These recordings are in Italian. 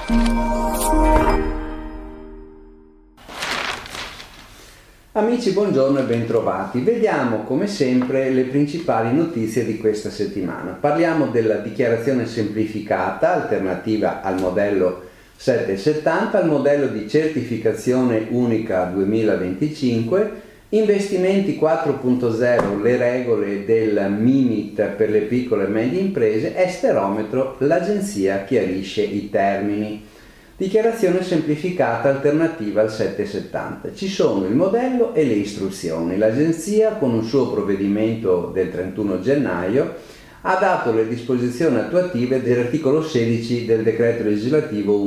Amici, buongiorno e bentrovati. Vediamo come sempre le principali notizie di questa settimana. Parliamo della dichiarazione semplificata alternativa al modello 770, al modello di certificazione unica 2025, investimenti 4.0, le regole del MIMIT per le piccole e medie imprese, esterometro, l'agenzia chiarisce i termini. Dichiarazione semplificata alternativa al 770. Ci sono il modello e le istruzioni. L'agenzia, con un suo provvedimento del 31 gennaio, ha dato le disposizioni attuative dell'articolo 16 del decreto legislativo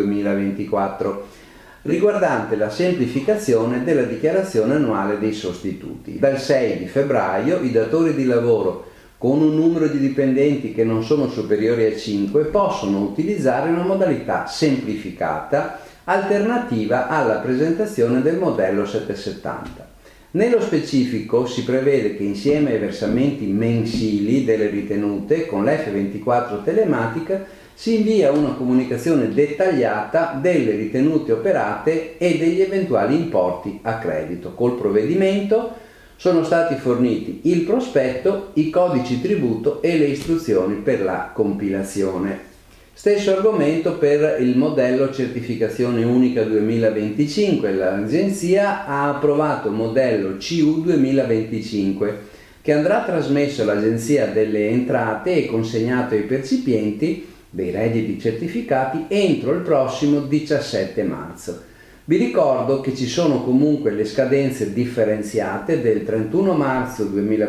1/2024, riguardante la semplificazione della dichiarazione annuale dei sostituti. Dal 6 di febbraio i datori di lavoro con un numero di dipendenti che non sono superiori a 5 possono utilizzare una modalità semplificata alternativa alla presentazione del modello 770. Nello specifico si prevede che insieme ai versamenti mensili delle ritenute con l'F24 telematica si invia una comunicazione dettagliata delle ritenute operate e degli eventuali importi a credito. Col provvedimento sono stati forniti il prospetto, i codici tributo e le istruzioni per la compilazione. Stesso argomento per il modello certificazione unica 2025. L'agenzia ha approvato il modello CU 2025 che andrà trasmesso all'Agenzia delle Entrate e consegnato ai percipienti dei redditi certificati entro il prossimo 17 marzo. Vi ricordo che ci sono comunque le scadenze differenziate del 31 marzo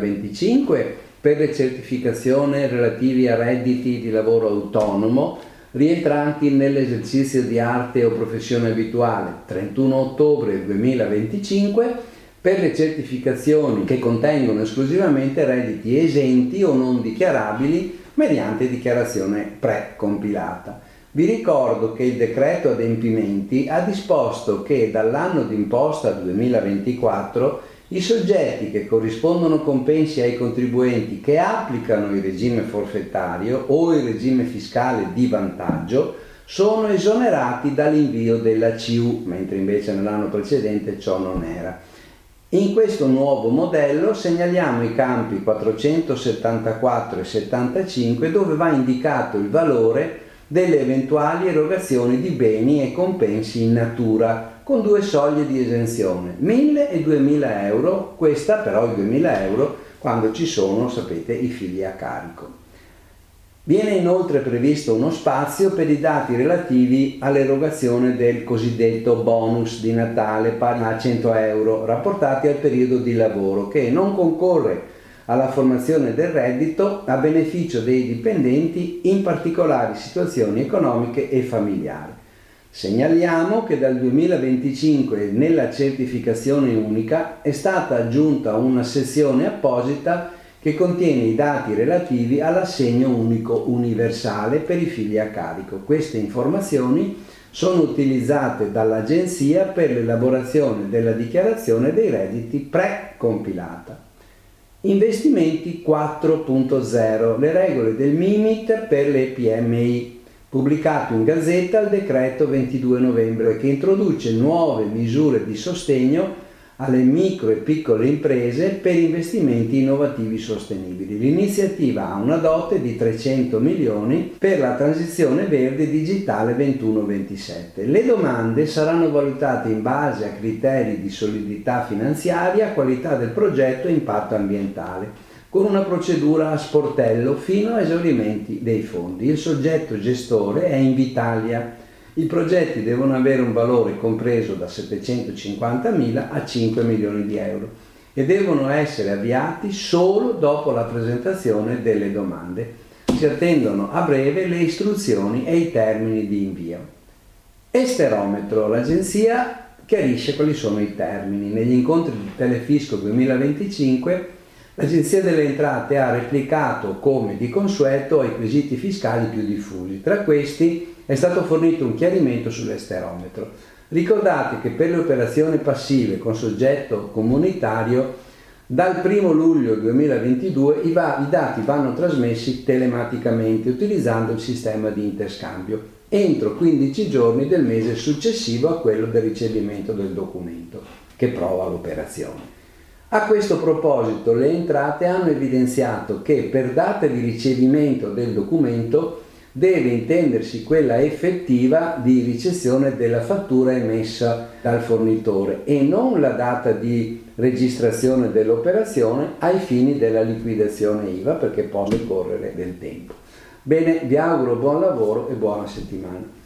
2025 per le certificazioni relative a redditi di lavoro autonomo rientranti nell'esercizio di arte o professione abituale, 31 ottobre 2025 per le certificazioni che contengono esclusivamente redditi esenti o non dichiarabili mediante dichiarazione precompilata. Vi ricordo che il decreto adempimenti ha disposto che dall'anno d'imposta 2024 i soggetti che corrispondono compensi ai contribuenti che applicano il regime forfettario o il regime fiscale di vantaggio sono esonerati dall'invio della CU, mentre invece nell'anno precedente ciò non era. In questo nuovo modello segnaliamo i campi 474 e 75 dove va indicato il valore delle eventuali erogazioni di beni e compensi in natura con due soglie di esenzione, 1.000 e 2.000 euro, questa però i 2.000 euro quando ci sono, sapete, i figli a carico. Viene inoltre previsto uno spazio per i dati relativi all'erogazione del cosiddetto bonus di Natale pari a 100 euro rapportati al periodo di lavoro che non concorre alla formazione del reddito a beneficio dei dipendenti in particolari situazioni economiche e familiari. Segnaliamo che dal 2025 nella certificazione unica è stata aggiunta una sezione apposita che contiene i dati relativi all'assegno unico universale per i figli a carico. Queste informazioni sono utilizzate dall'Agenzia per l'elaborazione della dichiarazione dei redditi precompilata. Investimenti 4.0, le regole del MIMIT per le PMI, pubblicato in Gazzetta il decreto 22 novembre che introduce nuove misure di sostegno alle micro e piccole imprese per investimenti innovativi sostenibili. L'iniziativa ha una dote di 300 milioni per la transizione verde digitale 21-27. Le domande saranno valutate in base a criteri di solidità finanziaria, qualità del progetto e impatto ambientale, con una procedura a sportello fino a esaurimenti dei fondi. Il soggetto gestore è Invitalia. I progetti devono avere un valore compreso da 750.000 a 5 milioni di euro e devono essere avviati solo dopo la presentazione delle domande. Si attendono a breve le istruzioni e i termini di invio. Esterometro, l'agenzia chiarisce quali sono i termini. Negli incontri di Telefisco 2025 l'Agenzia delle Entrate ha replicato come di consueto ai quesiti fiscali più diffusi. Tra questi è stato fornito un chiarimento sull'esterometro. Ricordate che per le operazioni passive con soggetto comunitario dal 1 luglio 2022 i dati vanno trasmessi telematicamente utilizzando il sistema di interscambio. entro 15 giorni del mese successivo a quello del ricevimento del documento che prova l'operazione. A questo proposito le entrate hanno evidenziato che per data di ricevimento del documento deve intendersi quella effettiva di ricezione della fattura emessa dal fornitore e non la data di registrazione dell'operazione ai fini della liquidazione IVA, perché può decorrere del tempo. Bene, vi auguro buon lavoro e buona settimana.